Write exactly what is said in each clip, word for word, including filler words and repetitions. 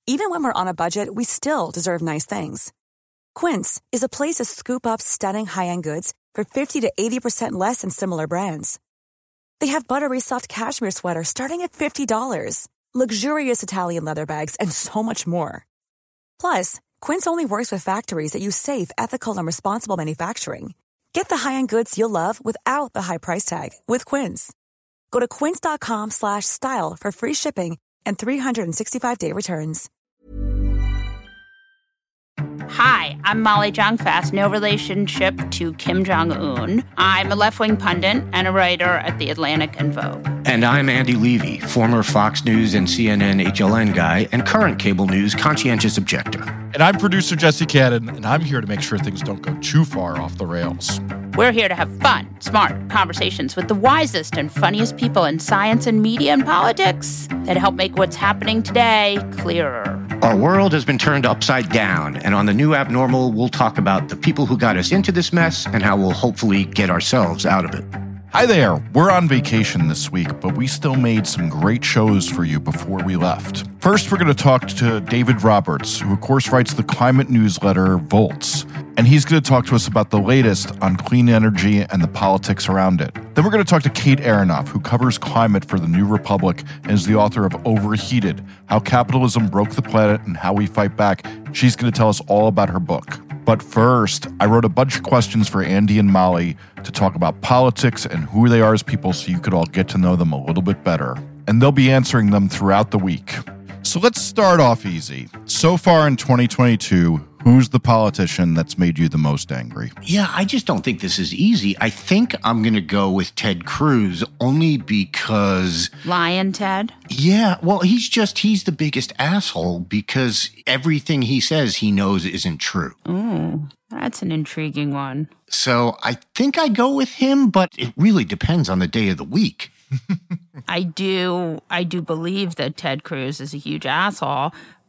Even when we're on a budget, we still deserve nice things. Quince is a place to scoop up stunning high-end goods for fifty to eighty percent less than similar brands. They have buttery soft cashmere sweaters starting at fifty dollars, luxurious Italian leather bags, and so much more. Plus, Quince only works with factories that use safe, ethical, and responsible manufacturing. Get the high-end goods you'll love without the high price tag with Quince. Go to quince.com slash style for free shipping and three sixty-five day returns. Hi, I'm Molly Jong-Fast, no relationship to Kim Jong-un. I'm a left-wing pundit and a writer at The Atlantic and Vogue. And I'm Andy Levy, former Fox News and C N N H L N guy and current cable news conscientious objector. And I'm producer Jesse Cannon, and I'm here to make sure things don't go too far off the rails. We're here to have fun, smart conversations with the wisest and funniest people in science and media and politics that help make what's happening today clearer. Our world has been turned upside down, and on the new Abnormal, we'll talk about the people who got us into this mess and how we'll hopefully get ourselves out of it. Hi there. We're on vacation this week, but we still made some great shows for you before we left. First, we're going to talk to David Roberts, who of course writes the climate newsletter Volts, and he's going to talk to us about the latest on clean energy and the politics around it. Then we're going to talk to Kate Aronoff, who covers climate for the New Republic and is the author of Overheated, How Capitalism Broke the Planet and How We Fight Back. She's going to tell us all about her book. But first, I wrote a bunch of questions for Andy and Molly to talk about politics and who they are as people so you could all get to know them a little bit better. And they'll be answering them throughout the week. So let's start off easy. So far in twenty twenty-two, who's the politician that's made you the most angry? Yeah, I just don't think this is easy. I think I'm going to go with Ted Cruz only because... Lion Ted? Yeah, well, he's just, he's the biggest asshole because everything he says he knows isn't true. Ooh, that's an intriguing one. So I think I go with him, but it really depends on the day of the week. I do, I do believe that Ted Cruz is a huge asshole.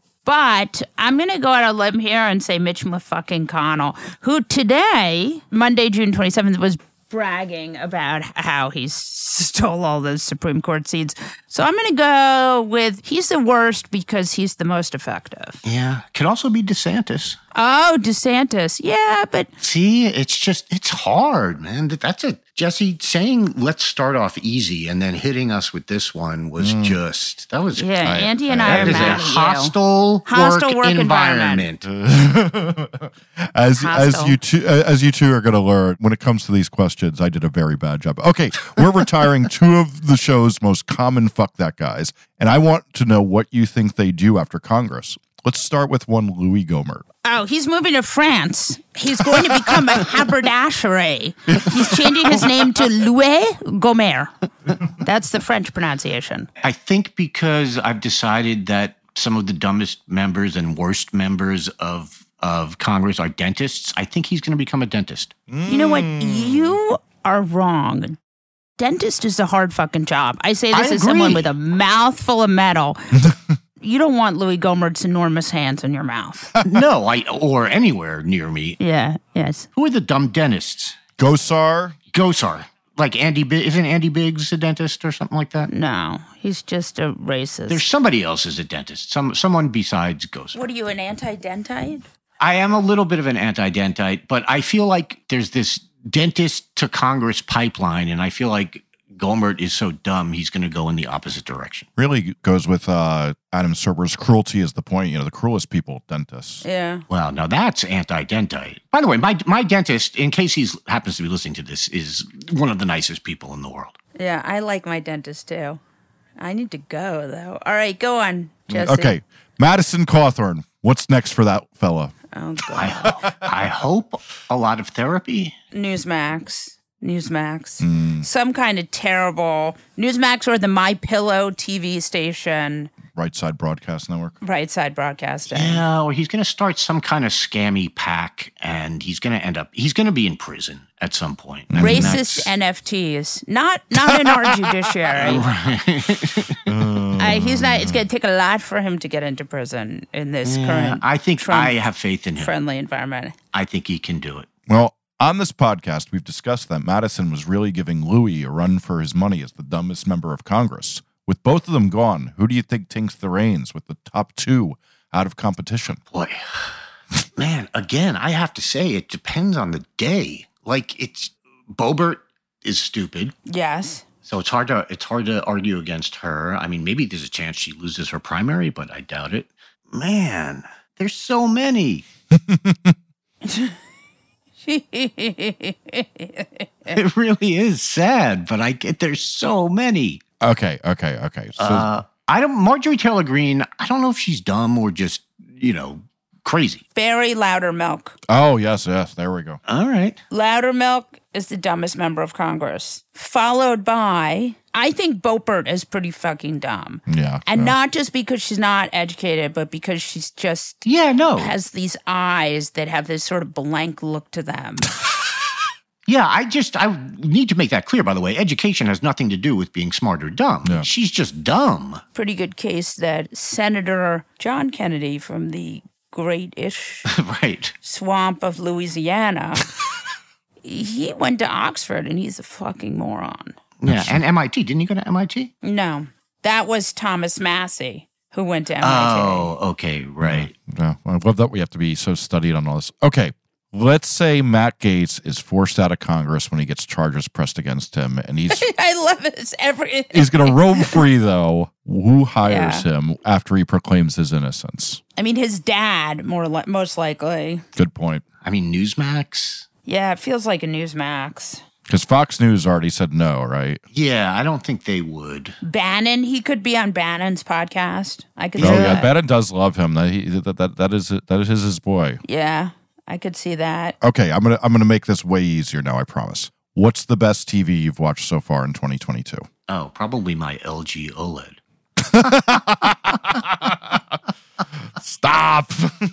But I'm going to go out on a limb here and say Mitch McFucking-Connell, who today, Monday, June twenty-seventh, was bragging about how he stole all those Supreme Court seats. So I'm going to go with he's the worst because he's the most effective. Yeah, could also be DeSantis. Oh, DeSantis. Yeah, but... See, it's just, it's hard, man. That's it. Jesse, saying let's start off easy and then hitting us with this one was mm. just, that was... Yeah, I, Andy and I, I are mad at you. That is a hostile, hostile work, work environment. environment. as, as, you two, as you two are going to learn, when it comes to these questions, I did a very bad job. Okay, we're retiring two of the show's most common fuck that guys, and I want to know what you think they do after Congress. Let's start with one Louis Gohmert. Oh, he's moving to France. He's going to become a haberdashery. He's changing his name to Louis Gohmert. That's the French pronunciation. I think because I've decided that some of the dumbest members and worst members of, of Congress are dentists, I think he's going to become a dentist. Mm. You know what? You are wrong. Dentist is a hard fucking job. I say this I as agree. someone with a mouthful of metal. You don't want Louis Gohmert's enormous hands in your mouth. No, I or anywhere near me. Yeah, yes. Who are the dumb dentists? Gosar? Gosar. Like Andy Biggs. Isn't Andy Biggs a dentist or something like that? No, he's just a racist. There's somebody else as a dentist. Some Someone besides Gosar. What are you, an anti-dentite? I am a little bit of an anti-dentite, but I feel like there's this dentist to Congress pipeline, and I feel like Gohmert is so dumb, he's going to go in the opposite direction. Really goes with uh, Adam Serber's cruelty is the point. You know, the cruelest people, dentists. Yeah. Well, now that's anti-dentite. By the way, my my dentist, in case he happens to be listening to this, is one of the nicest people in the world. Yeah, I like my dentist too. I need to go, though. All right, go on, Jesse. Okay, Madison Cawthorn. What's next for that fella? Oh, God. I, I hope a lot of therapy. Newsmax. Newsmax. Mm. Some kind of terrible Newsmax or the My Pillow T V station. Right Side Broadcast Network. Right Side Broadcasting. Yeah, or he's going to start some kind of scammy pack, and he's going to end up, he's going to be in prison at some point. I Racist mean, N F Ts. Not not in our judiciary. uh, he's not, it's going to take a lot for him to get into prison in this yeah, current I think Trump I have faith in him. Friendly environment. I think he can do it. Well, on this podcast, we've discussed that Madison was really giving Louis a run for his money as the dumbest member of Congress. With both of them gone, who do you think takes the reins with the top two out of competition. Boy, man, again, I have to say it depends on the day. Like, it's Boebert is stupid. Yes. So it's hard to it's hard to argue against her. I mean, maybe there's a chance she loses her primary, but I doubt it. Man, there's so many. It really is sad, but I get there's so many. Okay, okay, okay. So Uh, I don't. Marjorie Taylor Greene. I don't know if she's dumb or just you know crazy. Barry Loudermilk. oh yes, yes. There we go. All right. Loudermilk is the dumbest member of Congress, followed by, I think Boebert is pretty fucking dumb. Yeah, And yeah. not just because she's not educated, but because she's just Yeah. No. has these eyes that have this sort of blank look to them. Yeah. I just I need to make that clear. By the way, education has nothing to do with being smart or dumb. Yeah. She's just dumb. Pretty good case that Senator John Kennedy from the great-ish Right. swamp of Louisiana, he went to Oxford and he's a fucking moron. Yeah. And M I T. Didn't he go to M I T? No, that was Thomas Massey who went to M I T. Oh. Okay. Right. Yeah, I love that we have to be so studied on all this. Okay, let's say Matt Gaetz is forced out of Congress when he gets charges pressed against him, and he's I love it. Every he's going to roam free, though. Who hires Yeah. him after he proclaims his innocence? I mean, his dad, more li- most likely. Good point. I mean, Newsmax. Yeah, it feels like a Newsmax. Because Fox News already said no, right? Yeah. I don't think they would. Bannon, he could be on Bannon's podcast. I could Oh see yeah, that. Bannon does love him. That, he, that, that, that is that is his, his boy. Yeah, I could see that. Okay, I'm gonna I'm gonna make this way easier now. I promise. What's the best T V you've watched so far in twenty twenty-two? Oh, probably my L G OLED. Stop.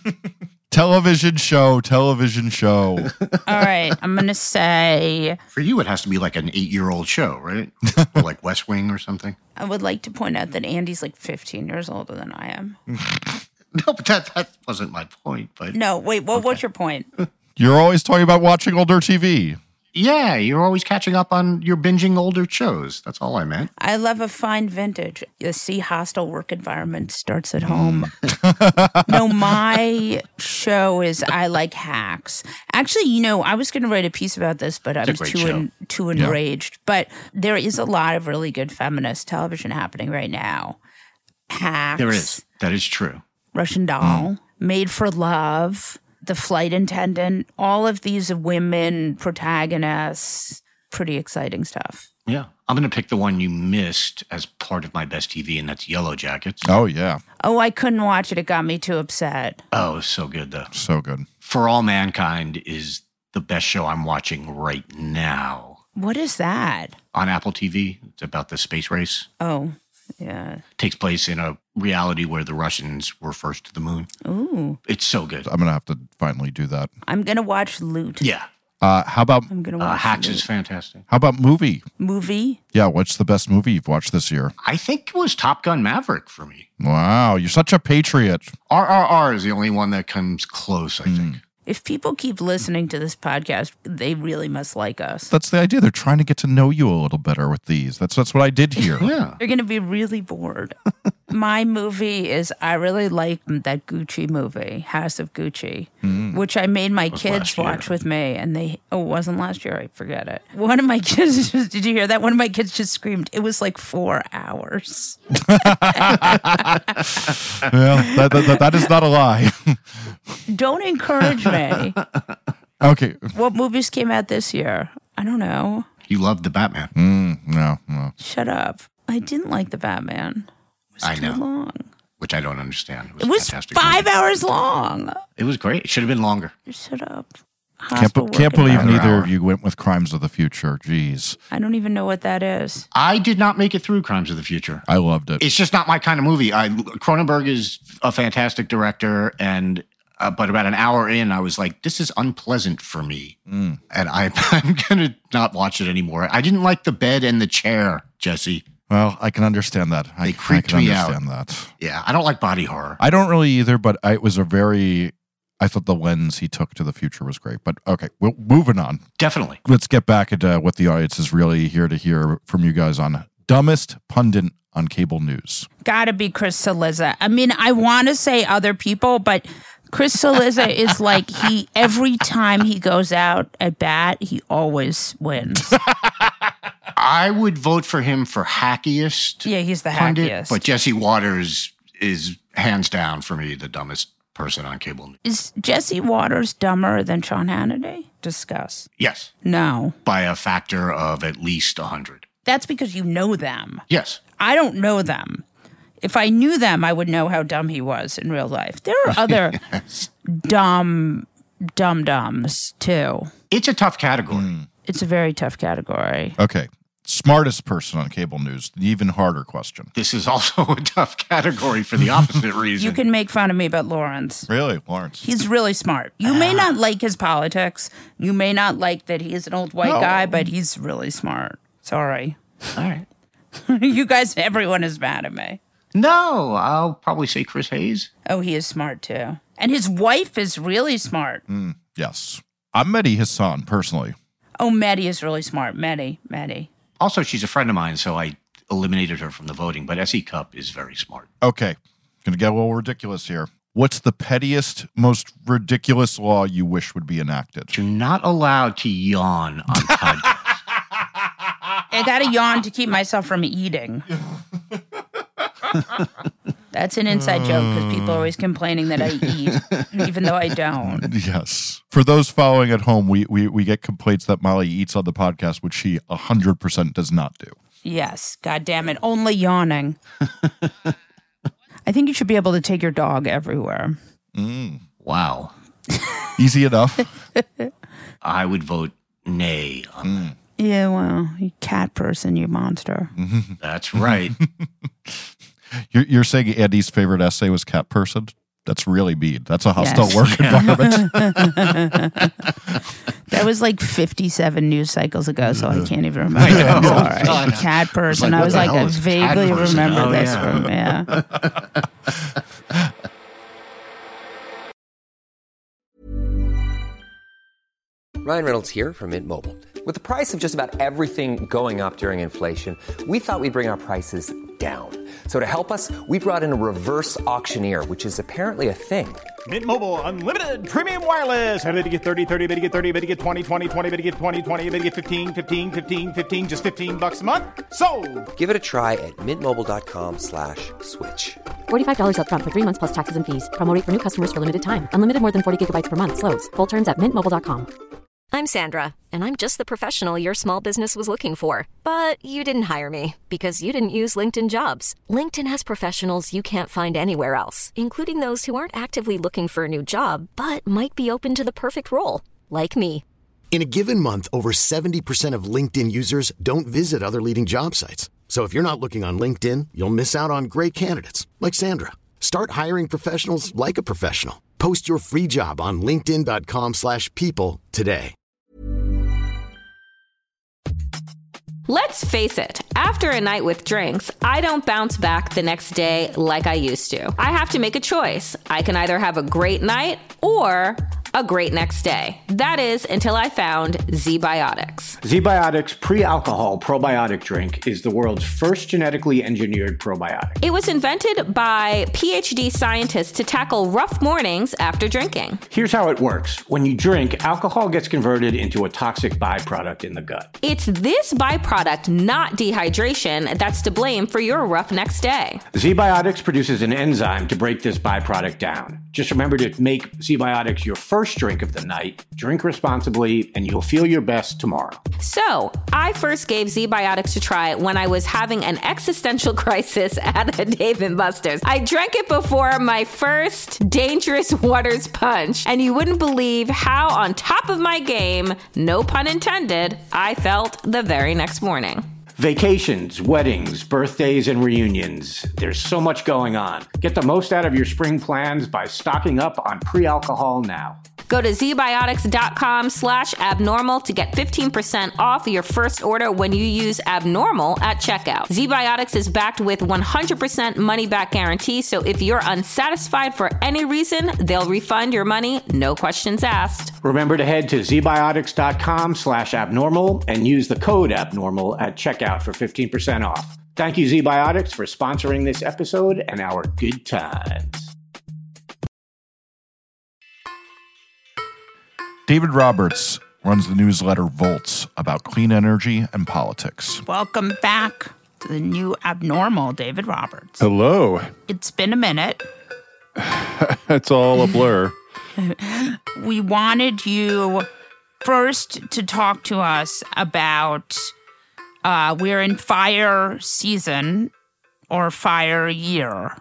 Television show, television show. All right, I'm going to say For you, it has to be like an eight-year-old show, right? Or like West Wing or something. I would like to point out that Andy's like fifteen years older than I am. No, but that, that wasn't my point. But No, wait, what, what's your point? You're always talking about watching older T V. yeah, you're always catching up on your binging older shows. That's all I meant. I love a fine vintage. You see, hostile work environment starts at home. No, my show is I Like Hacks. Actually, you know, I was going to write a piece about this, but I It's a was great too show. en- too enraged. But there is a lot of really good feminist television happening right now. Hacks. There is. That is true. Russian Doll, Made for Love, The Flight Attendant, all of these women protagonists. Pretty exciting stuff. Yeah. I'm going to pick the one you missed as part of my best T V, and that's Yellow Jackets. Oh yeah, Oh, I couldn't watch it. It got me too upset. Oh, so good, though. so good. For All Mankind is the best show I'm watching right now What is that? on Apple T V. It's about the space race. Oh, yeah. Takes place in a reality where the Russians were first to the moon. Ooh. It's so good. I'm gonna have to finally do that. I'm going to watch Loot. Yeah. Uh, how about I'm going to Uh, watch Hacks Loot. is fantastic. how about movie? Movie. Yeah, what's the best movie you've watched this year? I think it was Top Gun Maverick for me. Wow, you're such a patriot. R R R is the only one that comes close, I think. If people keep listening to this podcast, they really must like us. That's the idea. They're trying to get to know you a little better with these. That's that's what I did here. Yeah. They're going to be really bored. My movie is, I really like that Gucci movie, House of Gucci, which I made my was kids last year. watch with me. And they, oh, it wasn't last year. I forget it. One of my kids, did you hear that? One of my kids just screamed. It was like four hours. Well, that, that, that, that is not a lie. Don't encourage me. Okay. What movies came out this year? I don't know. You loved the Batman. Mm, no, no. Shut up. I didn't like the Batman. It was I too know. long. Which I don't understand. It was, It a was fantastic five movie. hours long. It was great. It should have been longer. Shut up. Can't, Hostile be- can't work believe environment. neither hour. of you went with Crimes of the Future. Jeez. I don't even know what that is. I did not make it through Crimes of the Future. I loved it. It's just not my kind of movie. I Cronenberg is a fantastic director, and uh, but about an hour in, I was like, "This is unpleasant for me," Mm. and I, I'm gonna not watch it anymore. I didn't like the bed and the chair, Jesse. Well, I can understand that. I, They creeped I can me out. understand that. Yeah, I don't like body horror. I don't really either, but I, it was a very... I thought the lens he took to the future was great. But okay, well, moving on. Definitely. Let's get back into what the audience is really here to hear from you guys on Dumbest Pundit on cable news? Gotta be Chris Cillizza. I mean, I want to say other people, but Chris Cillizza is like he, every time he goes out at bat, he always wins. I would vote for him for hackiest. Yeah, he's the pundit, hackiest. But Jesse Waters is hands down for me the dumbest person on cable news. Is Jesse Waters dumber than Sean Hannity? Discuss. Yes. No. By a factor of at least one hundred. That's because you know them. Yes. I don't know them. If I knew them, I would know how dumb he was in real life. There are other yes. dumb, dumb dumbs, too. It's a tough category. Mm. It's a very tough category. Okay. Smartest person on cable news, the even harder question. This is also a tough category for the opposite reason. You can make fun of me about Lawrence. Really, Lawrence? He's really smart. You may not like his politics. You may not like that he is an old white no. guy, but he's really smart. Sorry. All right. You guys, everyone is mad at me. No, I'll probably say Chris Hayes. Oh, he is smart, too. And his wife is really smart. Mm, yes. I'm Mehdi Hassan, personally. Oh, Mehdi is really smart. Mehdi, Mehdi. Also, she's a friend of mine, so I eliminated her from the voting. But S E Cup is very smart. Okay. Going to get a little ridiculous here. What's the pettiest, most ridiculous law you wish would be enacted? You're not allowed to yawn on podcasts. I got to yawn to keep myself from eating. That's an inside joke because people are always complaining that I eat, even though I don't. Yes. For those following at home, we, we, we get complaints that Molly eats on the podcast, which she one hundred percent does not do. Yes. God damn it. Only yawning. I think you should be able to take your dog everywhere. Mm. Wow. Easy enough. I would vote nay on mm. that. Yeah, well, you cat person, you monster. That's right. You're, you're saying Andy's favorite essay was cat person? That's really mean. That's a hostile yes. work yeah. environment. That was like fifty-seven news cycles ago, so I can't even remember. I know, I'm sorry. God. Cat person. I was like, I, was like, I vaguely remember oh, this yeah. from, yeah. Ryan Reynolds here from Mint Mobile. With the price of just about everything going up during inflation, we thought we'd bring our prices down. So to help us, we brought in a reverse auctioneer, which is apparently a thing. Mint Mobile Unlimited Premium Wireless. How to get thirty, thirty, how to get thirty, how to get twenty, twenty, twenty, how to get twenty, twenty, how to get fifteen, fifteen, fifteen, fifteen, just fifteen bucks a month? Sold! Give it a try at mintmobile.com slash switch. forty-five dollars up front for three months plus taxes and fees. Promo rate for new customers for limited time. Unlimited more than forty gigabytes per month. Slows full terms at mint mobile dot com. I'm Sandra, and I'm just the professional your small business was looking for. But you didn't hire me because you didn't use LinkedIn Jobs. LinkedIn has professionals you can't find anywhere else, including those who aren't actively looking for a new job, but might be open to the perfect role, like me. In a given month, over seventy percent of LinkedIn users don't visit other leading job sites. So if you're not looking on LinkedIn, you'll miss out on great candidates like Sandra. Start hiring professionals like a professional. Post your free job on linkedin.com slash people today. Let's face it, after a night with drinks, I don't bounce back the next day like I used to. I have to make a choice. I can either have a great night or a great next day. That is until I found Z-Biotics. Z-Biotics pre-alcohol probiotic drink is the world's first genetically engineered probiotic. It was invented by P H D scientists to tackle rough mornings after drinking. Here's how it works. When you drink, alcohol gets converted into a toxic byproduct in the gut. It's this byproduct, not dehydration, that's to blame for your rough next day. Z-Biotics produces an enzyme to break this byproduct down. Just remember to make Z-Biotics your first drink of the night, drink responsibly, and you'll feel your best tomorrow. So, I first gave Z-Biotics a try when I was having an existential crisis at a Dave and Buster's. I drank it before my first Dangerous Waters punch, and you wouldn't believe how on top of my game, no pun intended, I felt the very next morning. Vacations, weddings, birthdays, and reunions. There's so much going on. Get the most out of your spring plans by stocking up on pre-alcohol now. Go to zbiotics.com slash abnormal to get fifteen percent off your first order when you use abnormal at checkout. ZBiotics is backed with one hundred percent money-back guarantee, so if you're unsatisfied for any reason, they'll refund your money, no questions asked. Remember to head to zbiotics.com slash abnormal and use the code abnormal at checkout for fifteen percent off. Thank you, ZBiotics, for sponsoring this episode and our good times. David Roberts runs the newsletter Volts about clean energy and politics. Welcome back to the new abnormal, David Roberts. Hello. It's been a minute. It's all a blur. We wanted you first to talk to us about, uh, we're in fire season or fire year.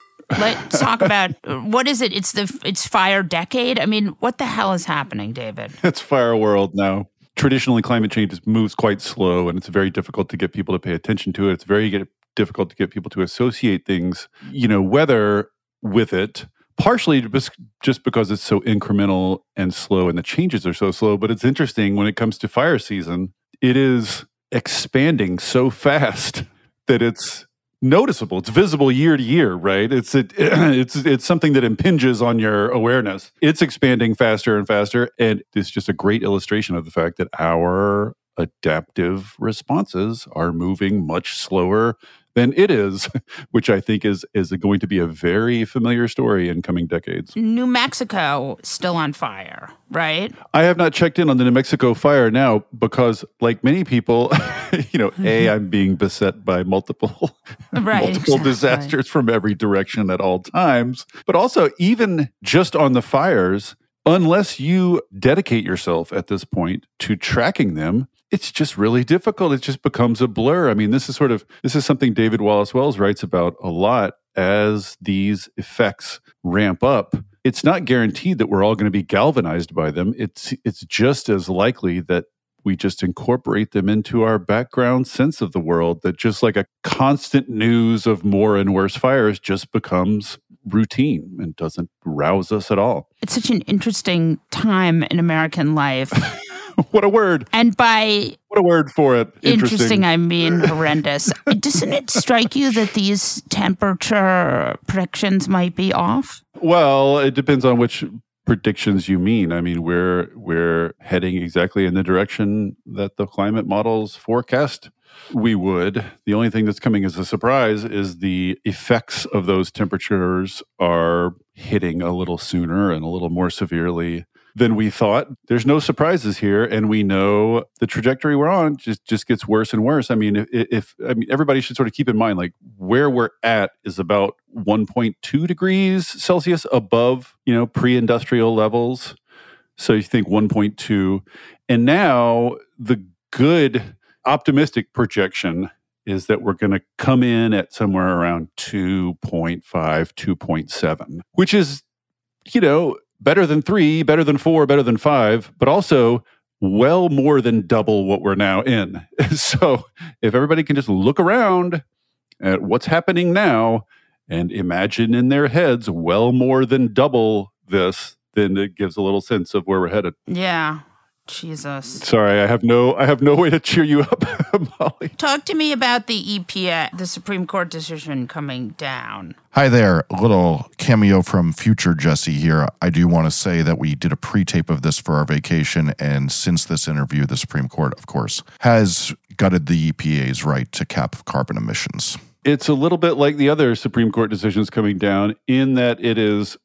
Let's talk about, what is it? It's the it's fire decade? I mean, what the hell is happening, David? It's fire world now. Traditionally, climate change moves quite slow, and it's very difficult to get people to pay attention to it. It's very get, difficult to get people to associate things, you know, weather with it, partially just because it's so incremental and slow, and the changes are so slow. But it's interesting when it comes to fire season, it is expanding so fast that it's noticeable. It's visible year to year, right? It's it, it's it's something that impinges on your awareness. It's expanding faster and faster, and it's just a great illustration of the fact that our adaptive responses are moving much slower than it is, which I think is is going to be a very familiar story in coming decades. New Mexico still on fire, right? I have not checked in on the New Mexico fire now because, like many people, you know, A, I'm being beset by multiple, right, multiple exactly. disasters from every direction at all times. But also, even just on the fires, unless you dedicate yourself at this point to tracking them, it's just really difficult. It just becomes a blur. I mean, this is sort of, this is something David Wallace Wells writes about a lot as these effects ramp up. It's not guaranteed that we're all going to be galvanized by them. It's it's just as likely that we just incorporate them into our background sense of the world, that just like a constant news of more and worse fires just becomes routine and doesn't rouse us at all. It's such an interesting time in American life. What a word. And by what a word for it. Interesting, interesting I mean horrendous. Doesn't it strike you that these temperature predictions might be off? Well, it depends on which predictions you mean. I mean, we're we're heading exactly in the direction that the climate models forecast we would. The only thing that's coming as a surprise is the effects of those temperatures are hitting a little sooner and a little more severely than we thought. There's no surprises here, and we know the trajectory we're on just, just gets worse and worse. I mean, if, if I mean, everybody should sort of keep in mind, like, where we're at is about one point two degrees Celsius above, you know, pre-industrial levels. So you think one point two, and now the good optimistic projection is that we're going to come in at somewhere around two point five, two point seven, which is, you know, better than three, better than four, better than five, but also well more than double what we're now in. So if everybody can just look around at what's happening now and imagine in their heads well more than double this, then it gives a little sense of where we're headed. Yeah. Jesus. Sorry, I have no I have no way to cheer you up, Molly. Talk to me about the E P A, the Supreme Court decision coming down. Hi there, a little cameo from future Jesse here. I do want to say that we did a pre-tape of this for our vacation, and since this interview, the Supreme Court, of course, has gutted the E P A's right to cap carbon emissions. It's a little bit like the other Supreme Court decisions coming down in that it is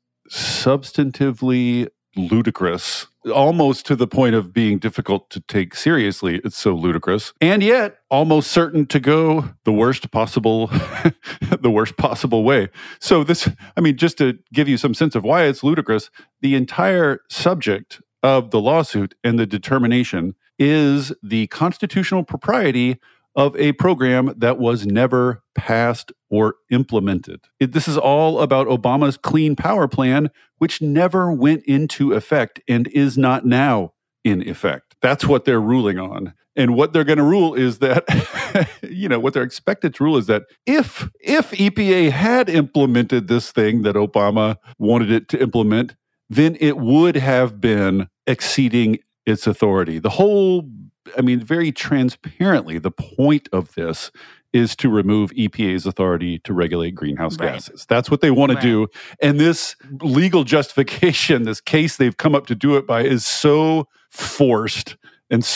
substantively ludicrous, almost to the point of being difficult to take seriously. It's so ludicrous, and yet almost certain to go the worst possible, the worst possible way. So this, I mean, just to give you some sense of why it's ludicrous, the entire subject of the lawsuit and the determination is the constitutional propriety of a program that was never passed or implemented. It, this is all about Obama's Clean Power Plan, which never went into effect and is not now in effect. That's what they're ruling on. And what they're going to rule is that, you know, what they're expected to rule is that if, if E P A had implemented this thing that Obama wanted it to implement, then it would have been exceeding its authority. The whole I mean, very transparently, the point of this is to remove E P A's authority to regulate greenhouse Right. gases. That's what they want Right. to do. And this legal justification, this case they've come up to do it by, is so forced and so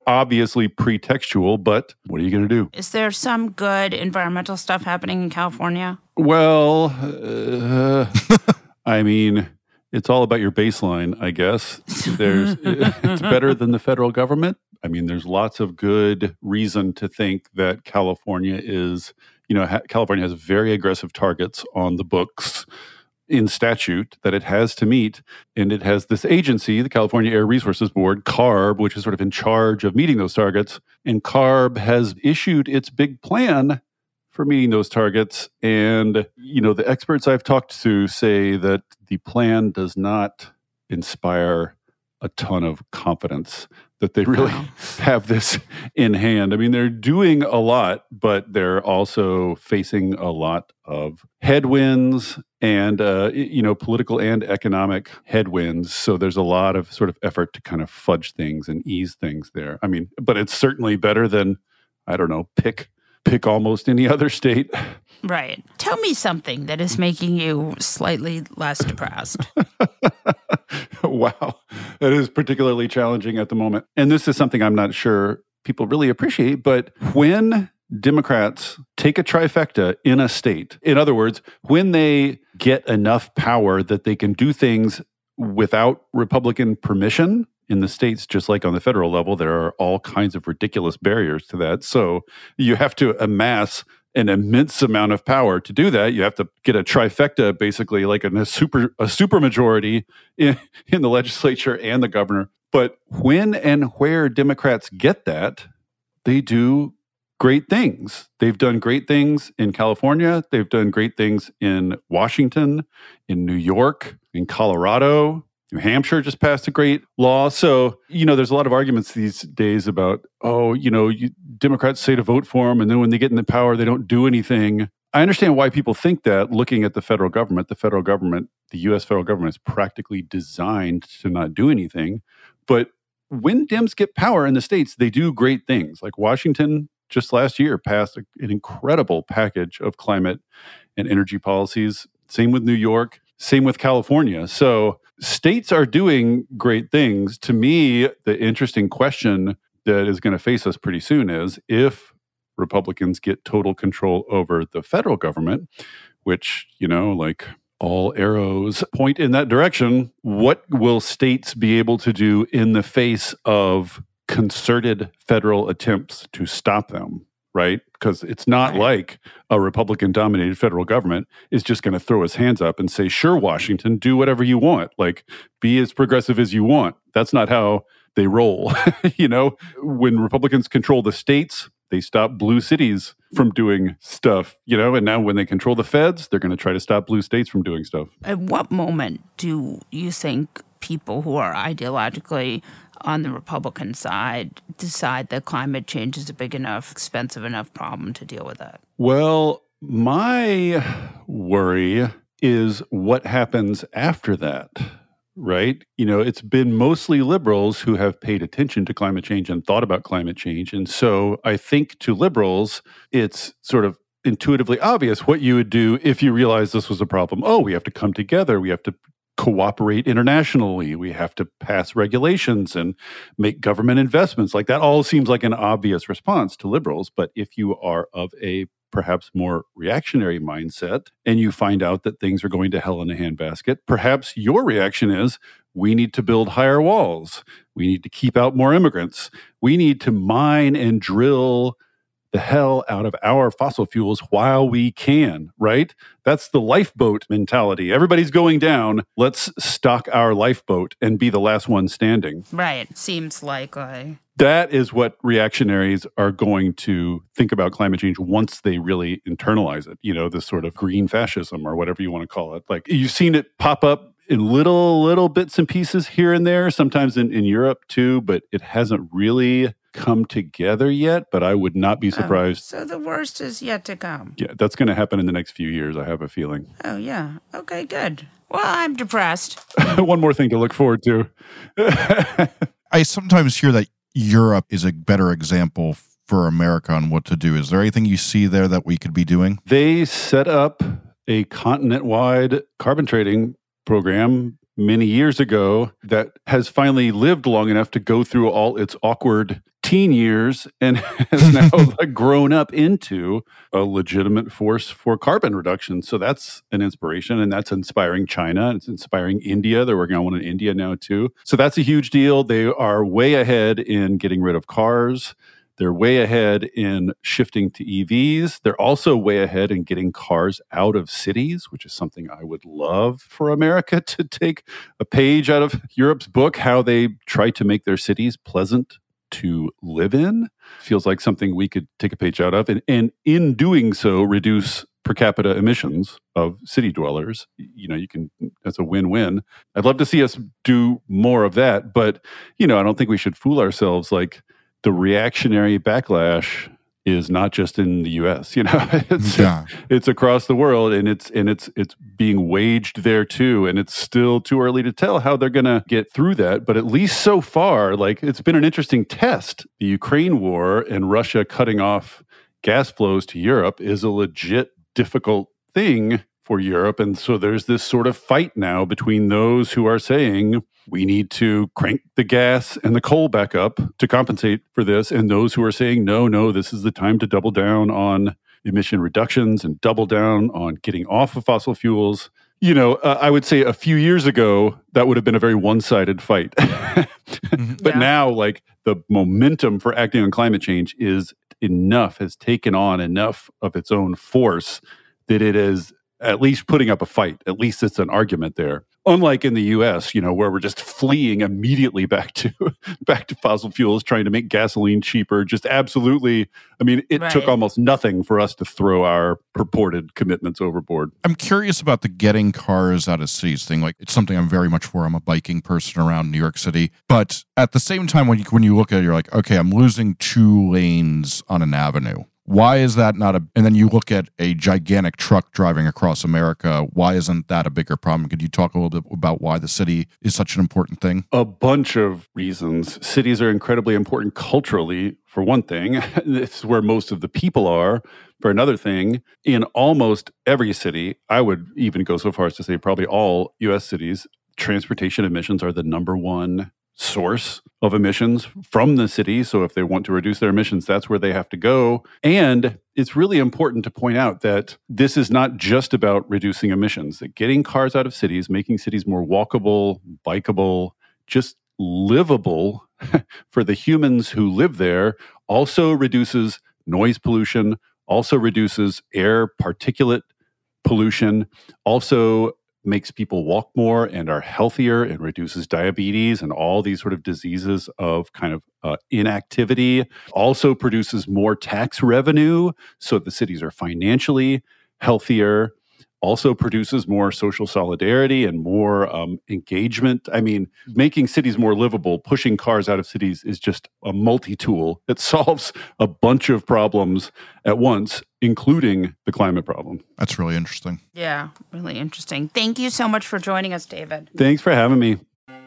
obviously pretextual, but what are you going to do? Is there some good environmental stuff happening in California? Well, uh, I mean, it's all about your baseline, I guess. There's, it's better than the federal government. I mean, there's lots of good reason to think that California is, you know, ha- California has very aggressive targets on the books in statute that it has to meet. And it has this agency, the California Air Resources Board, CARB, which is sort of in charge of meeting those targets. And CARB has issued its big plan for meeting those targets. And, you know, the experts I've talked to say that the plan does not inspire a ton of confidence that they really wow. have this in hand. I mean, they're doing a lot, but they're also facing a lot of headwinds and, uh, you know, political and economic headwinds. So there's a lot of sort of effort to kind of fudge things and ease things there. I mean, but it's certainly better than, I don't know, pick pick almost any other state. Right. Tell me something that is making you slightly less depressed. Wow. That is particularly challenging at the moment. And this is something I'm not sure people really appreciate, but when Democrats take a trifecta in a state, in other words, when they get enough power that they can do things without Republican permission, in the states, just like on the federal level, there are all kinds of ridiculous barriers to that. So you have to amass an immense amount of power to do that. You have to get a trifecta, basically, like a super a super majority in, in the legislature and the governor. But when and where Democrats get that, they do great things. They've done great things in California. They've done great things in Washington, in New York, in Colorado. New Hampshire just passed a great law. So, you know, there's a lot of arguments these days about, oh, you know, you, Democrats say to vote for them, and then when they get in the power, they don't do anything. I understand why people think that, looking at the federal government. The federal government, the U S federal government is practically designed to not do anything. But when Dems get power in the states, they do great things. Like Washington just last year passed a, an incredible package of climate and energy policies. Same with New York. Same with California. So states are doing great things. To me, the interesting question that is going to face us pretty soon is if Republicans get total control over the federal government, which, you know, like all arrows point in that direction, what will states be able to do in the face of concerted federal attempts to stop them? Right? Because it's not right. like a Republican-dominated federal government is just going to throw his hands up and say, sure, Washington, do whatever you want. Like, be as progressive as you want. That's not how they roll. You know, when Republicans control the states, they stop blue cities from doing stuff, you know, and now when they control the feds, they're going to try to stop blue states from doing stuff. At what moment do you think people who are ideologically on the Republican side decide that climate change is a big enough, expensive enough problem to deal with that? Well, my worry is what happens after that, right? You know, it's been mostly liberals who have paid attention to climate change and thought about climate change. And so I think to liberals, it's sort of intuitively obvious what you would do if you realize this was a problem. Oh, we have to come together. We have to cooperate internationally. We have to pass regulations and make government investments. Like that all seems like an obvious response to liberals. But if you are of a perhaps more reactionary mindset and you find out that things are going to hell in a handbasket, perhaps your reaction is, we need to build higher walls. We need to keep out more immigrants. We need to mine and drill the hell out of our fossil fuels while we can, right? That's the lifeboat mentality. Everybody's going down. Let's stock our lifeboat and be the last one standing. Right. Seems likely. That is what reactionaries are going to think about climate change once they really internalize it. You know, this sort of green fascism or whatever you want to call it. Like, you've seen it pop up in little, little bits and pieces here and there, sometimes in, in Europe too, but it hasn't really come together yet, but I would not be surprised. Oh, so the worst is yet to come. Yeah, that's going to happen in the next few years, I have a feeling. Oh, yeah. Okay, good. Well, I'm depressed. One more thing to look forward to. I sometimes hear that Europe is a better example for America on what to do. Is there anything you see there that we could be doing? They set up a continent-wide carbon trading program many years ago that has finally lived long enough to go through all its awkward teen years and has now like grown up into a legitimate force for carbon reduction. So that's an inspiration, and that's inspiring China. It's inspiring India. They're working on one in India now too. So that's a huge deal. They are way ahead in getting rid of cars. They're way ahead in shifting to E Vs. They're also way ahead in getting cars out of cities, which is something I would love for America to take a page out of Europe's book, how they try to make their cities pleasant to live in. Feels like something we could take a page out of. And, and in doing so, reduce per capita emissions of city dwellers. You know, you can, that's a win-win. I'd love to see us do more of that. But, you know, I don't think we should fool ourselves like, the reactionary backlash is not just in the U S, you know, it's, yeah. it's across the world, and it's, and it's, it's being waged there too. And it's still too early to tell how they're going to get through that. But at least so far, like, it's been an interesting test. The Ukraine war and Russia cutting off gas flows to Europe is a legit difficult thing for Europe. And so there's this sort of fight now between those who are saying, we need to crank the gas and the coal back up to compensate for this, and those who are saying, no, no, this is the time to double down on emission reductions and double down on getting off of fossil fuels. You know, uh, I would say a few years ago, that would have been a very one-sided fight. mm-hmm. But yeah. now, like, the momentum for acting on climate change is enough, has taken on enough of its own force that it is at least putting up a fight. At least it's an argument there. Unlike in the U S, you know, where we're just fleeing immediately back to back to fossil fuels, trying to make gasoline cheaper. Just absolutely, I mean, it right. took almost nothing for us to throw our purported commitments overboard. I'm curious about the getting cars out of cities thing. Like, it's something I'm very much for. I'm a biking person around New York City. But at the same time, when you, when you look at it, you're like, okay, I'm losing two lanes on an avenue. Why is that not a, and then you look at a gigantic truck driving across America, why isn't that a bigger problem? Could you talk a little bit about why the city is such an important thing? A bunch of reasons. Cities are incredibly important culturally, for one thing. It's where most of the people are. For another thing, in almost every city, I would even go so far as to say probably all U S cities, transportation emissions are the number one source of emissions from the city. So if they want to reduce their emissions, that's where they have to go. And it's really important to point out that this is not just about reducing emissions. That getting cars out of cities, making cities more walkable, bikeable, just livable for the humans who live there, also reduces noise pollution, also reduces air particulate pollution, also makes people walk more and are healthier, and reduces diabetes and all these sort of diseases of kind of uh, inactivity. Also produces more tax revenue, so the cities are financially healthier. Also produces more social solidarity and more um, engagement. I mean, making cities more livable, pushing cars out of cities is just a multi-tool that solves a bunch of problems at once, including the climate problem. That's really interesting. Yeah, really interesting. Thank you so much for joining us, David. Thanks for having me.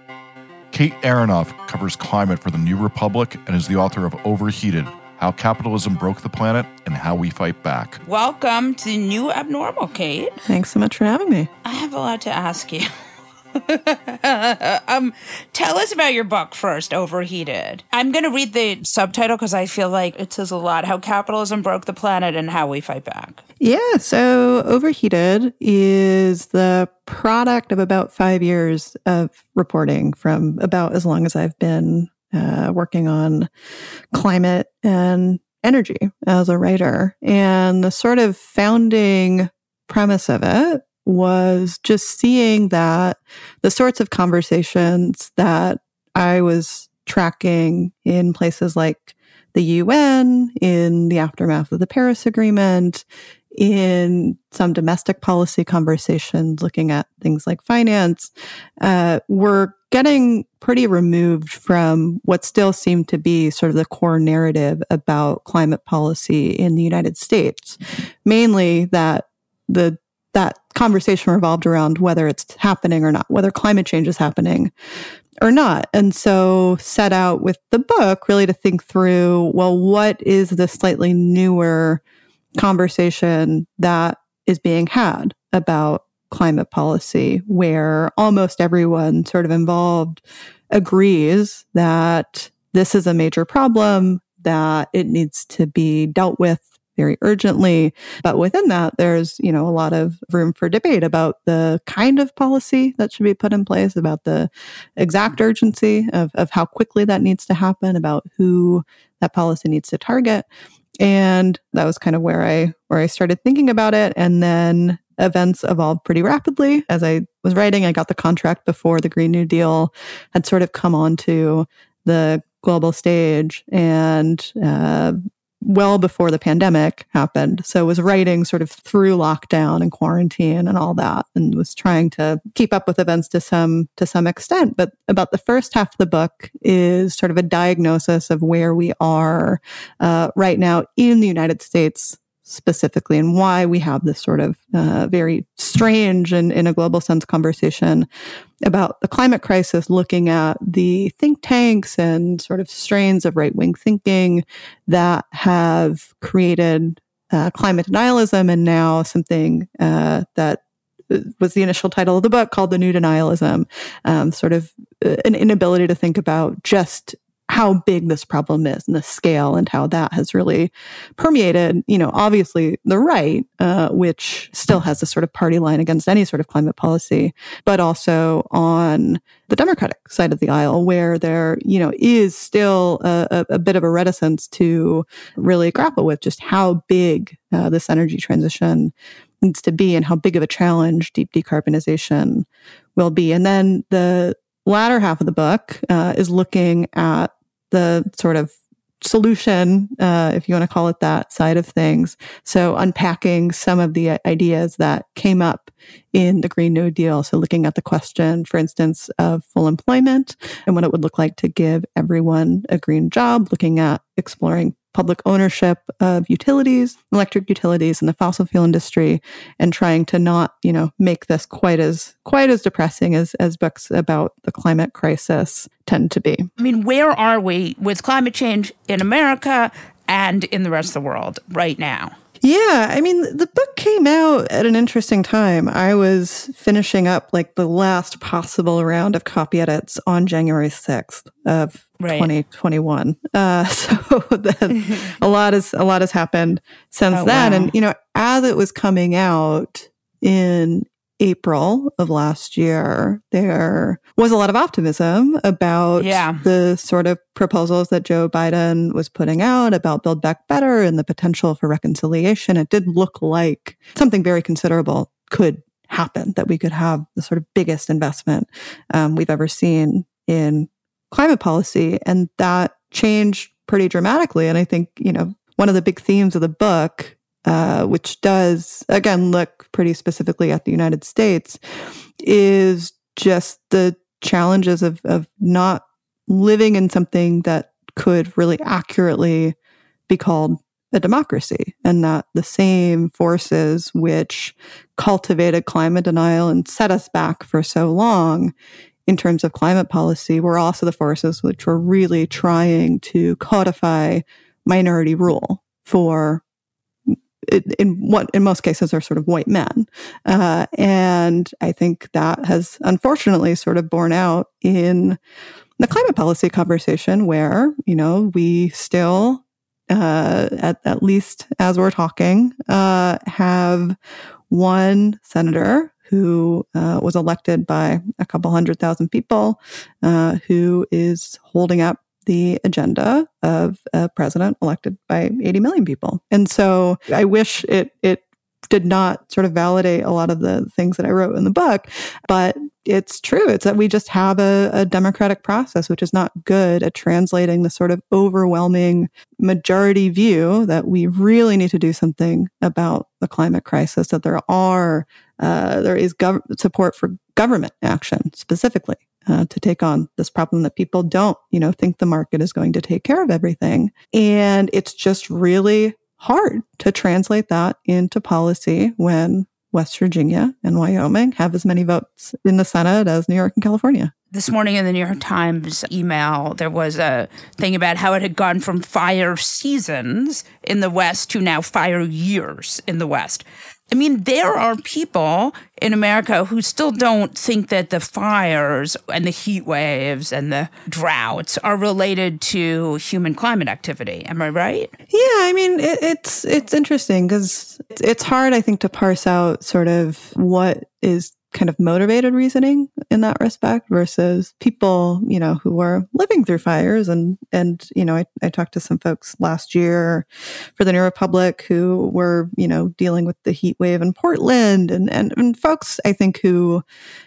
Kate Aronoff covers climate for the New Republic and is the author of Overheated: How Capitalism Broke the Planet and How We Fight Back. Welcome to New Abnormal, Kate. Thanks so much for having me. I have a lot to ask you. um, tell us about your book first, Overheated. I'm going to read the subtitle because I feel like it says a lot. How Capitalism Broke the Planet and How We Fight Back. Yeah, so Overheated is the product of about five years of reporting from about as long as I've been uh, working on climate and energy as a writer. And the sort of founding premise of it was just seeing that the sorts of conversations that I was tracking in places like the U N, in the aftermath of the Paris Agreement, in some domestic policy conversations looking at things like finance, uh, were getting pretty removed from what still seemed to be sort of the core narrative about climate policy in the United States. Mainly that the that conversation revolved around whether it's happening or not, whether climate change is happening or not. And so set out with the book really to think through, well, what is the slightly newer conversation that is being had about climate policy, where almost everyone sort of involved agrees that this is a major problem, that it needs to be dealt with very urgently. But within that, there's, you know, a lot of room for debate about the kind of policy that should be put in place, about the exact urgency of, of how quickly that needs to happen, about who that policy needs to target. And that was kind of where I where I started thinking about it. And then events evolved pretty rapidly. As I was writing, I got the contract before the Green New Deal had sort of come onto the global stage, and uh, well before the pandemic happened. So I was writing sort of through lockdown and quarantine and all that, and was trying to keep up with events to some to some extent. But about the first half of the book is sort of a diagnosis of where we are uh, right now in the United States specifically, and why we have this sort of uh, very strange and in a global sense conversation about the climate crisis, looking at the think tanks and sort of strains of right-wing thinking that have created uh, climate denialism, and now something uh, that was the initial title of the book called The New Denialism, um, sort of an inability to think about just how big this problem is and the scale, and how that has really permeated, you know, obviously the right, uh, which still has this sort of party line against any sort of climate policy, but also on the Democratic side of the aisle, where there, you know, is still a, a bit of a reticence to really grapple with just how big uh, this energy transition needs to be, and how big of a challenge deep decarbonization will be. And then the latter half of the book uh, is looking at the sort of solution, uh, if you want to call it that, side of things. So unpacking some of the ideas that came up in the Green New Deal. So looking at the question, for instance, of full employment and what it would look like to give everyone a green job, looking at exploring public ownership of utilities, electric utilities, and the fossil fuel industry, and trying to not, you know, make this quite as quite as depressing as as books about the climate crisis tend to be. I mean, where are we with climate change in America and in the rest of the world right now? Yeah, I mean, the book came out at an interesting time. I was finishing up like the last possible round of copy edits on January sixth of right. twenty twenty-one. Uh, so that, a lot has a lot has happened since oh, then. Wow. And you know, as it was coming out in April of last year, there was a lot of optimism about yeah. the sort of proposals that Joe Biden was putting out about Build Back Better and the potential for reconciliation. It did look like something very considerable could happen, that we could have the sort of biggest investment um, we've ever seen in climate policy. And that changed pretty dramatically. And I think, you know, one of the big themes of the book, Uh, which does, again, look pretty specifically at the United States, is just the challenges of, of not living in something that could really accurately be called a democracy, and that the same forces which cultivated climate denial and set us back for so long in terms of climate policy were also the forces which were really trying to codify minority rule for in what in most cases are sort of white men. Uh, and I think that has unfortunately sort of borne out in the climate policy conversation, where, you know, we still, uh, at, at least as we're talking, uh, have one senator who uh, was elected by a couple hundred thousand people, uh, who is holding up the agenda of a president elected by eighty million people. And so I wish it it did not sort of validate a lot of the things that I wrote in the book, but it's true. It's that we just have a, a democratic process, which is not good at translating the sort of overwhelming majority view that we really need to do something about the climate crisis, that there are, uh, there is gov- support for government action specifically. Uh, to take on this problem that people don't, you know, think the market is going to take care of everything. And it's just really hard to translate that into policy when West Virginia and Wyoming have as many votes in the Senate as New York and California. This morning in the New York Times email, there was a thing about how it had gone from fire seasons in the West to now fire years in the West. I mean, there are people in America who still don't think that the fires and the heat waves and the droughts are related to human climate activity. Am I right? Yeah, I mean, it, it's it's interesting because it's, it's hard, I think, to parse out sort of what is kind of motivated reasoning in that respect versus people, you know, who are living through fires. And, and you know, I, I talked to some folks last year for the New Republic who were, you know, dealing with the heat wave in Portland and, and, and folks, I think, who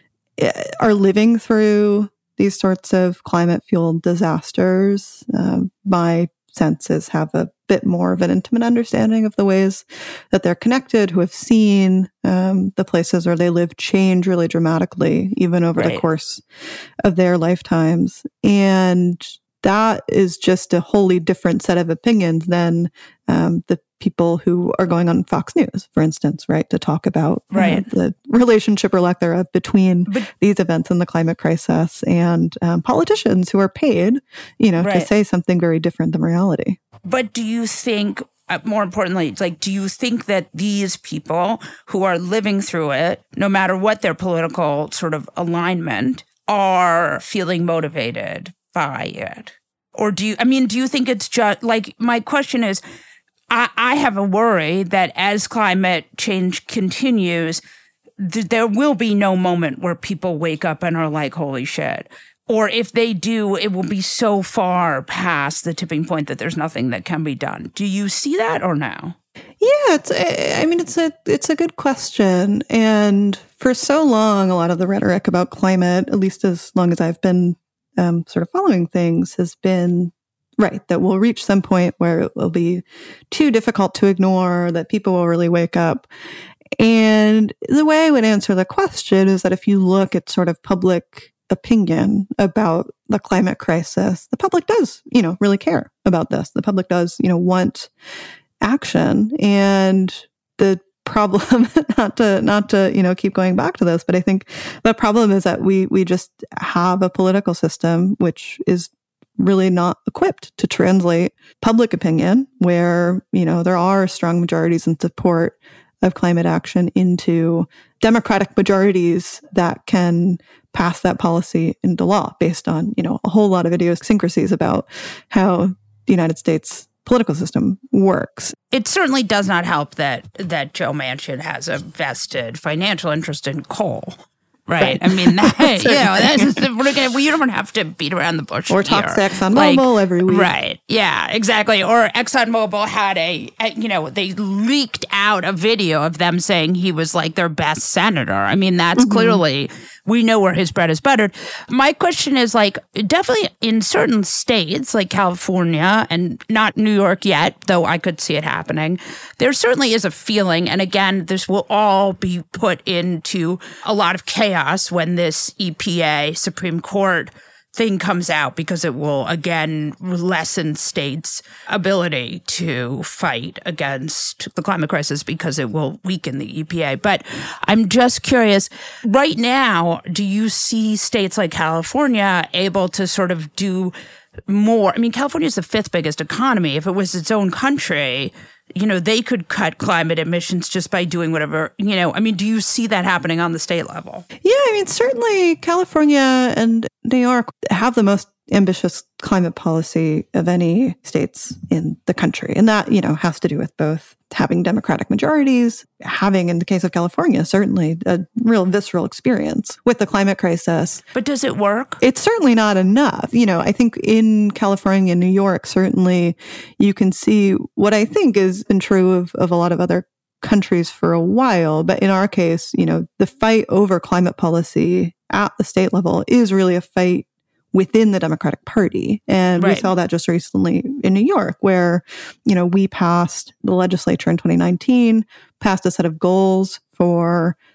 are living through these sorts of climate-fueled disasters. Um, my senses have a bit more of an intimate understanding of the ways that they're connected, who have seen um, the places where they live change really dramatically, even over right. the course of their lifetimes. And that is just a wholly different set of opinions than um, the people who are going on Fox News, for instance, right, to talk about right. uh, the relationship or lack thereof between but, these events and the climate crisis and um, politicians who are paid, you know, right. to say something very different than reality. But do you think, uh, more importantly, it's like, do you think that these people who are living through it, no matter what their political sort of alignment, are feeling motivated by it? Or do you, I mean, do you think it's just, like, my question is, I, I have a worry that as climate change continues, th- there will be no moment where people wake up and are like, holy shit. Or if they do, it will be so far past the tipping point that there's nothing that can be done. Do you see that or no? Yeah, it's. I mean, it's a it's a good question. And for so long, a lot of the rhetoric about climate, at least as long as I've been um, sort of following things, has been right that we'll reach some point where it will be too difficult to ignore, that people will really wake up. And the way I would answer the question is that if you look at sort of public opinion about the climate crisis, the public does, you know, really care about this. The public does, you know, want action. And the problem, not to, not to, you know, keep going back to this, but I think the problem is that we, we just have a political system which is really not equipped to translate public opinion where, you know, there are strong majorities in support of climate action into democratic majorities that can pass that policy into law based on, you know, a whole lot of idiosyncrasies about how the United States political system works. It certainly does not help that that Joe Manchin has a vested financial interest in coal. Right. I mean, that, you know, that's, we're gonna, we don't have to beat around the bush. Or talk here. to ExxonMobil like, every week. Right. Yeah, exactly. Or ExxonMobil had a, a, you know, they leaked out a video of them saying he was like their best senator. I mean, that's mm-hmm. clearly, we know where his bread is buttered. My question is like, definitely in certain states like California and not New York yet, though I could see it happening, there certainly is a feeling, and again, this will all be put into a lot of chaos when this E P A Supreme Court thing comes out, because it will, again, lessen states' ability to fight against the climate crisis because it will weaken the E P A. But I'm just curious, right now, do you see states like California able to sort of do more? I mean, California is the fifth biggest economy. If it was its own country, you know, they could cut climate emissions just by doing whatever, you know, I mean, do you see that happening on the state level? Yeah, I mean, certainly California and New York have the most ambitious climate policy of any states in the country. And that, you know, has to do with both having democratic majorities, having, in the case of California, certainly a real visceral experience with the climate crisis. But does it work? It's certainly not enough. You know, I think in California and New York, certainly you can see what I think has been true of, of a lot of other countries for a while. But in our case, you know, the fight over climate policy at the state level is really a fight within the Democratic Party. And right. we saw that just recently in New York, where, you know, we passed, the legislature in twenty nineteen passed a set of goals for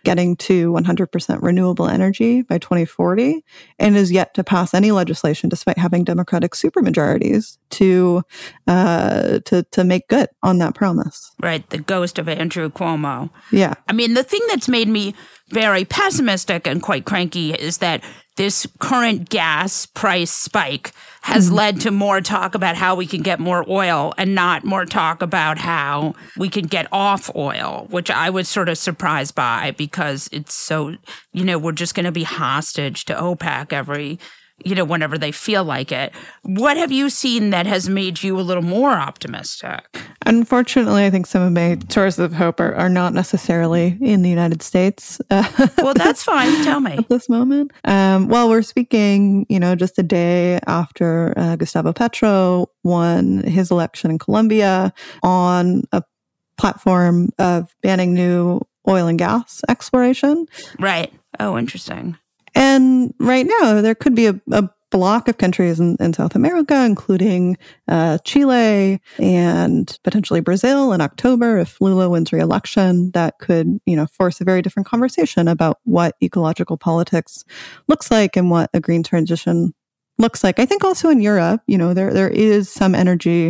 getting to one hundred percent renewable energy by twenty forty and is yet to pass any legislation despite having Democratic supermajorities to uh, to to make good on that promise. Right, the ghost of Andrew Cuomo. Yeah. I mean, the thing that's made me very pessimistic and quite cranky is that this current gas price spike has mm-hmm. led to more talk about how we can get more oil and not more talk about how we can get off oil, which I was sort of surprised by because it's so, you know, we're just going to be hostage to OPEC every, you know, whenever they feel like it. What have you seen that has made you a little more optimistic? Unfortunately, I think some of my sources of hope are, are not necessarily in the United States. Well, that's fine. Tell me. At this moment. Um, well, we're speaking, you know, just a day after uh, Gustavo Petro won his election in Colombia on a platform of banning new oil and gas exploration. Right. Oh, interesting. And right now, there could be a, a block of countries in, in South America, including uh, Chile and potentially Brazil in October, if Lula wins re-election, that could, you know, force a very different conversation about what ecological politics looks like and what a green transition looks like. I think also in Europe, you know, there there is some energy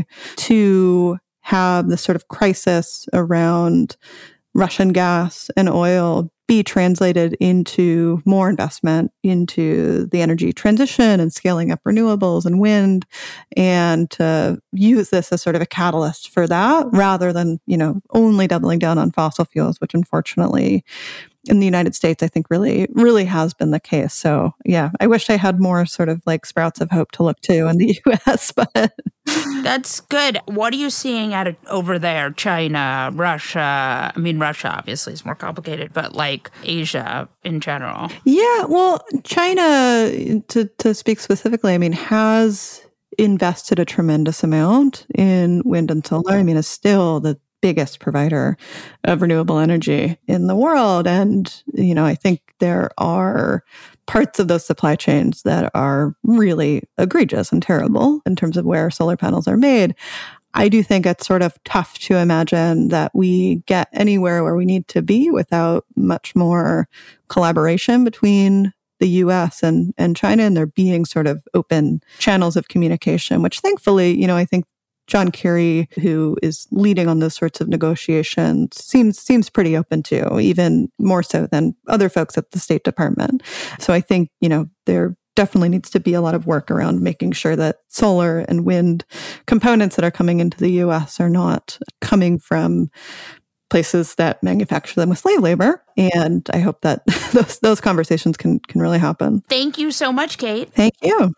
to have this sort of crisis around Russian gas and oil be translated into more investment into the energy transition and scaling up renewables and wind, and to use this as sort of a catalyst for that rather than, you know, only doubling down on fossil fuels, which unfortunately in the United States, I think really, really has been the case. So yeah, I wish I had more sort of like sprouts of hope to look to in the U S, but that's good. What are you seeing at it over there? China, Russia? I mean, Russia obviously is more complicated, but like Asia in general. Yeah, well, China, to to speak specifically, I mean, has invested a tremendous amount in wind and solar. I mean, is still the biggest provider of renewable energy in the world. And, you know, I think there are parts of those supply chains that are really egregious and terrible in terms of where solar panels are made. I do think it's sort of tough to imagine that we get anywhere where we need to be without much more collaboration between the U S and, and China, and there being sort of open channels of communication, which thankfully, you know, I think John Kerry, who is leading on those sorts of negotiations, seems seems pretty open to, even more so than other folks at the State Department. So I think, you know, there definitely needs to be a lot of work around making sure that solar and wind components that are coming into the U S are not coming from places that manufacture them with slave labor. And I hope that those those conversations can can really happen. Thank you so much, Kate. Thank you.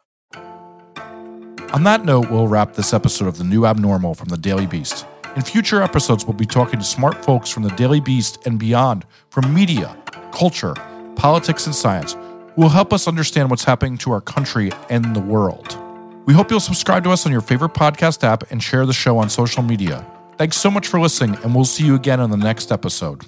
On that note, we'll wrap this episode of The New Abnormal from The Daily Beast. In future episodes, we'll be talking to smart folks from The Daily Beast and beyond, from media, culture, politics, and science, who will help us understand what's happening to our country and the world. We hope you'll subscribe to us on your favorite podcast app and share the show on social media. Thanks so much for listening, and we'll see you again on the next episode.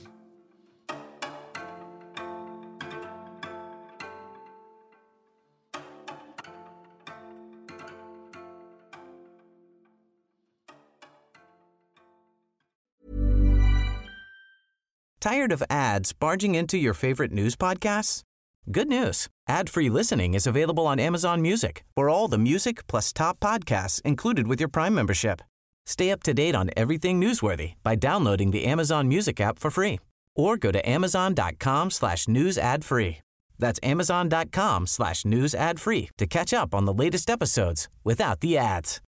Tired of ads barging into your favorite news podcasts? Good news. Ad-free listening is available on Amazon Music for all the music plus top podcasts included with your Prime membership. Stay up to date on everything newsworthy by downloading the Amazon Music app for free or go to amazon.com slash news ad free. That's amazon.com slash news ad free to catch up on the latest episodes without the ads.